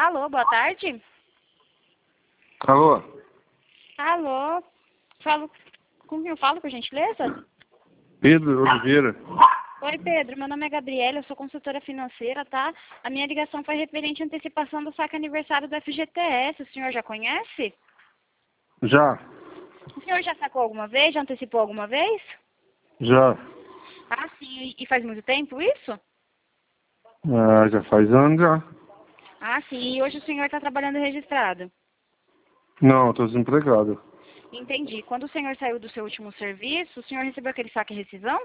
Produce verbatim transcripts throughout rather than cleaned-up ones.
Alô, boa tarde. Alô? Alô. Falo, com quem eu falo, por gentileza? Pedro Oliveira. Oi, Pedro. Meu nome é Gabriela, eu sou consultora financeira, tá? A minha ligação foi referente à antecipação do saque aniversário do F G T S. O senhor já conhece? Já, O senhor já sacou alguma vez? Já antecipou alguma vez? já. Ah, sim. E faz muito tempo isso? Ah, já faz anos já. Ah, sim. E hoje o senhor está trabalhando registrado? Não, estou desempregado. Entendi. Quando o senhor saiu do seu último serviço, o senhor recebeu aquele saque rescisão?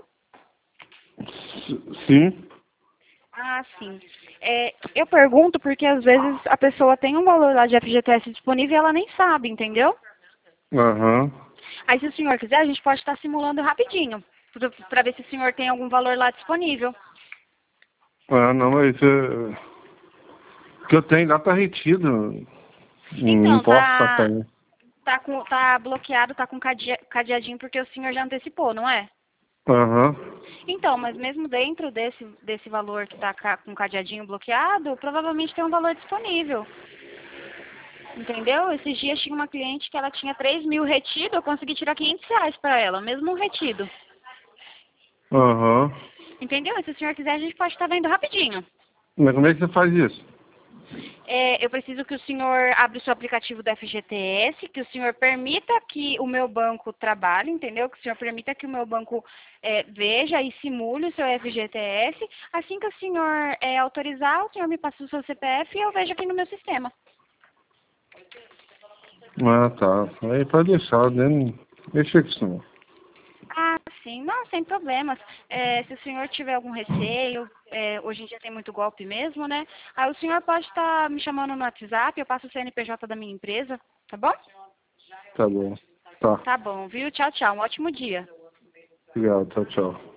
S- Sim? Ah, sim. É, eu pergunto porque às vezes a pessoa tem um valor lá de F G T S disponível e ela nem sabe, entendeu? Aham. Aí se o senhor quiser, a gente pode estar simulando rapidinho, para ver se o senhor tem algum valor lá disponível. Ah, não, mas é... o que eu tenho lá tá retido. Não Então, posso sacar. tá, Né? tá, com, tá bloqueado, tá com cadea- cadeadinho porque o senhor já antecipou, não é? Aham. Então, mas mesmo dentro desse, desse valor que está com cadeadinho bloqueado, provavelmente tem um valor disponível. Entendeu? Esses dias tinha uma cliente que ela tinha três mil retido, eu consegui tirar quinhentos reais para ela, mesmo um retido. Aham. Entendeu? E se o senhor quiser, a gente pode estar vendo rapidinho. Mas como é que você faz isso? É, eu preciso que o senhor abra o seu aplicativo do F G T S, que o senhor permita que o meu banco trabalhe, entendeu? Que o senhor permita que o meu banco é, veja e simule o seu F G T S. Assim que o senhor é, autorizar, o senhor me passa o seu C P F e eu vejo aqui no meu sistema. Ah, tá. Aí pode deixar, né? Deixa com isso não. Ah, sim, não, sem problemas. É, se o senhor tiver algum receio, é, hoje em dia tem muito golpe mesmo, né? Aí o senhor pode estar me chamando no WhatsApp, eu passo o C N P J da minha empresa, tá bom? Tá bom. Tá. Tá bom, viu? Tchau, tchau. Um ótimo dia. Obrigado. Tchau, tchau.